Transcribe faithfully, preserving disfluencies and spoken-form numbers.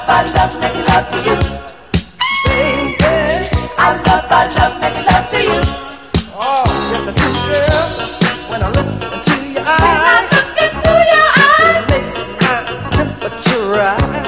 I love making love to you. Baby, I love, I love making love to you. Oh, yes I do, girl. When I look into your eyes, when I look into your eyes, it makes my temperature rise.